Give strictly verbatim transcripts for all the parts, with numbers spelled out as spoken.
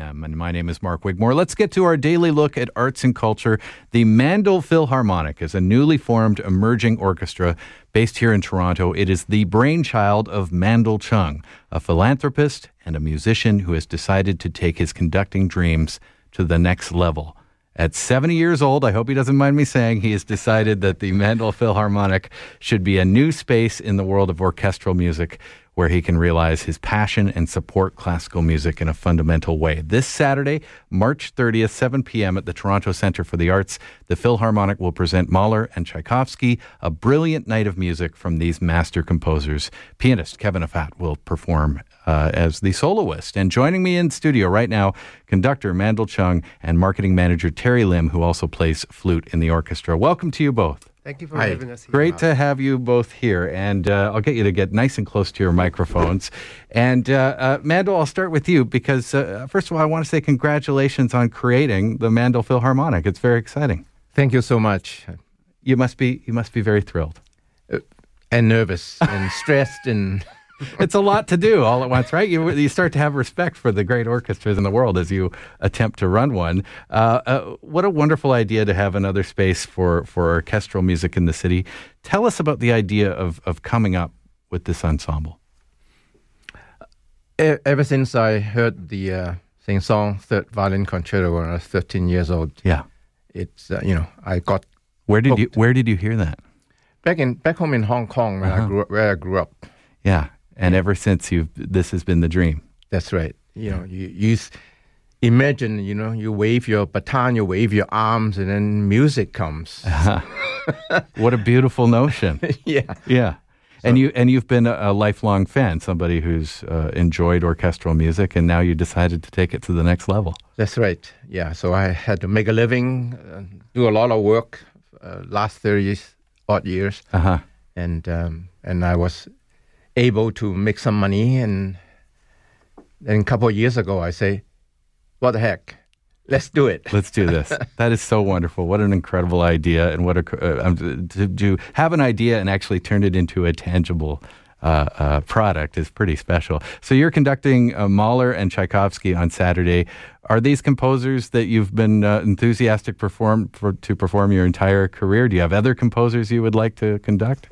M. And my name is Mark Wigmore. Let's get to our daily look at arts and culture. The Mandel Philharmonic is a newly formed emerging orchestra based here in Toronto. It is the brainchild of Mandel Chung, a philanthropist and a musician who has decided to take his conducting dreams to the next level. At seventy years old, I hope he doesn't mind me saying, he has decided that the Mandel Philharmonic should be a new space in the world of orchestral music where he can realize his passion and support classical music in a fundamental way. This Saturday, March thirtieth, seven p.m. at the Toronto Centre for the Arts, the Philharmonic will present Mahler and Tchaikovsky, a brilliant night of music from these master composers. Pianist Kevin Affat will perform uh, as the soloist. And joining me in studio right now, conductor Mandel Chung and marketing manager Terry Lim, who also plays flute in the orchestra. Welcome to you both. Thank you for Hi. having us here. Great to have you both here. And uh, I'll get you to get nice and close to your microphones. And uh, uh, Mandel, I'll start with you because, uh, first of all, I want to say congratulations on creating the Mandel Philharmonic. It's very exciting. Thank you so much. You must be you must be very thrilled. Uh, and nervous and stressed and... It's a lot to do all at once, right? You you start to have respect for the great orchestras in the world as you attempt to run one. Uh, uh, what a wonderful idea to have another space for, for orchestral music in the city. Tell us about the idea of, of coming up with this ensemble. E- ever since I heard the uh, sing-song Third Violin Concerto when I was thirteen years old, yeah, it's uh, you know I got where did hooked. you where did you hear that? Back in back home in Hong Kong where Uh-huh. I grew up, where I grew up. Yeah. And ever since you've, this has been the dream. That's right. You know, you, you s- imagine, you know, you wave your baton, you wave your arms, and then music comes. Uh-huh. What a beautiful notion. Yeah. Yeah. And you and you've been a, a lifelong fan, somebody who's uh, enjoyed orchestral music, and now you decided to take it to the next level. That's right. Yeah. So I had to make a living, uh, do a lot of work, uh, last thirty odd years, Uh-huh. and um, and I was able to make some money, and then a couple of years ago I say, what the heck, let's do it. Let's do this. That is so wonderful. What an incredible idea, and what a uh, um, to, to have an idea and actually turn it into a tangible uh, uh, product is pretty special. So you're conducting uh, Mahler and Tchaikovsky on Saturday. Are these composers that you've been uh, enthusiastic perform for, to perform your entire career? Do you have other composers you would like to conduct?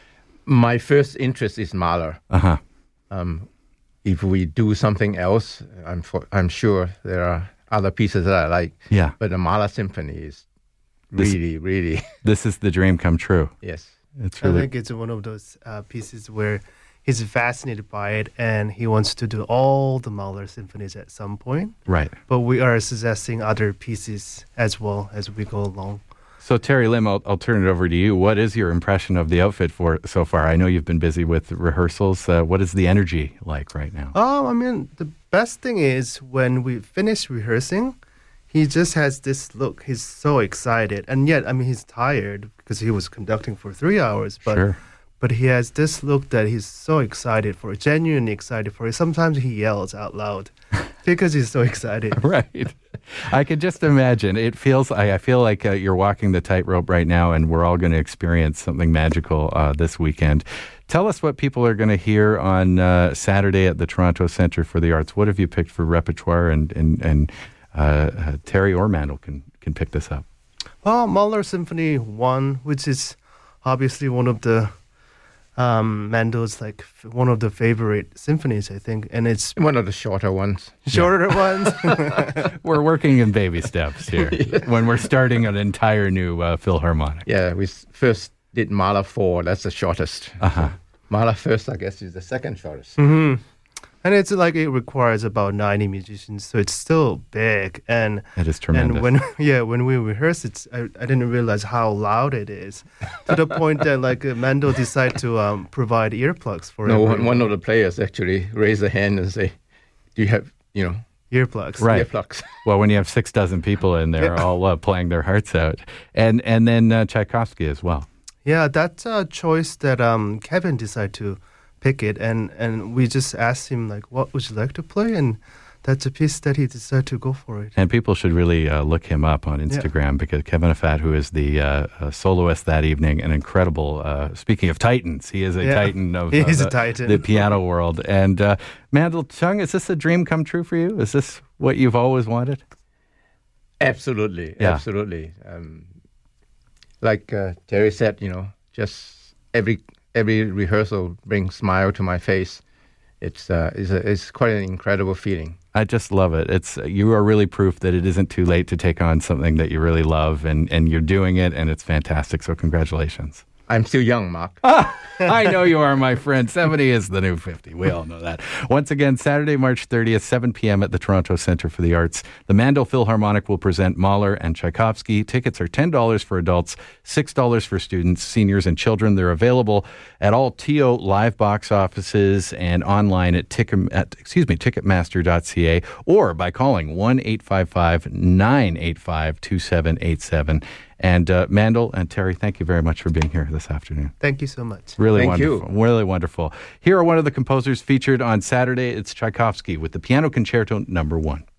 My first interest is Mahler. Uh-huh. Um, if we do something else, I'm for, I'm sure there are other pieces that I like. Yeah. But the Mahler Symphony is This- really, really, This is the dream come true. yes. It's I really think it's one of those uh, pieces where he's fascinated by it and he wants to do all the Mahler symphonies at some point. right. But we are suggesting other pieces as well as we go along. So Terry Lim, I'll, I'll turn it over to you. What is your impression of the outfit for so far? I know you've been busy with rehearsals. Uh, what is the energy like right now? Um, I mean, the best thing is when we finish rehearsing, he just has this look. He's so excited. And yet, I mean, he's tired because he was conducting for three hours. But Sure. But he has this look that he's so excited for it, genuinely excited for it. Sometimes he yells out loud because he's so excited. Right. I can just imagine. It feels, I, I feel like uh, you're walking the tightrope right now, and we're all going to experience something magical uh, this weekend. Tell us what people are going to hear on uh, Saturday at the Toronto Centre for the Arts. What have you picked for repertoire? And, and, and uh, uh, Terry or Mandel can, can pick this up. Well, Mahler Symphony one, which is obviously one of the um, Mandel's like f- one of the favorite symphonies, I think, and it's One of the shorter ones. shorter ones. We're working in baby steps here Yeah. when we're starting an entire new uh, Philharmonic. Yeah, we s- first did Mahler four. That's the shortest. Uh-huh. Mahler first, I guess, is the second shortest. hmm And it's like it requires about ninety musicians, so it's still big. And It is tremendous. and when yeah, when we rehearsed it, I, I didn't realize how loud it is, to the point that like uh, Mandel decided to um, provide earplugs for No, everyone. one, one of the players actually raised a hand and say, "Do you have, you know, earplugs. Right. earplugs?" Well, when you have six dozen people in there Yeah. all uh, playing their hearts out. And and then uh, Tchaikovsky as well. Yeah, that's a choice that um, Kevin decided to pick it, and, and we just asked him like, what would you like to play? And that's a piece that he decided to go for it. And people should really uh, look him up on Instagram, because Kevin Affat, who is the uh, uh, soloist that evening, an incredible, uh, speaking of titans, he is a Yeah. titan of He uh, is a the, titan. the piano world. And uh, Mandel Chung, is this a dream come true for you? Is this what you've always wanted? Absolutely, Yeah. absolutely. Um, like uh, Terry said, you know, just every every rehearsal brings smile to my face. It's uh, it's, a, it's quite an incredible feeling. I just love it. It's you are really proof that it isn't too late to take on something that you really love, and, and you're doing it, and it's fantastic. So congratulations. I'm still young, Mark. I know you are, my friend. seventy is the new fifty. We all know that. Once again, Saturday, March thirtieth, seven p.m. at the Toronto Centre for the Arts. The Mandel Philharmonic will present Mahler and Tchaikovsky. Tickets are ten dollars for adults, six dollars for students, seniors, and children. They're available at all T O live box offices and online at, ticket, at excuse me, ticketmaster dot c a or by calling one eight five five, nine eight five, two seven eight seven. And uh, Mandel and Terry, thank you very much for being here this afternoon. Thank you so much. Really Thank you. wonderful. Really wonderful. Here are one of the composers featured on Saturday. It's Tchaikovsky with the Piano Concerto Number One.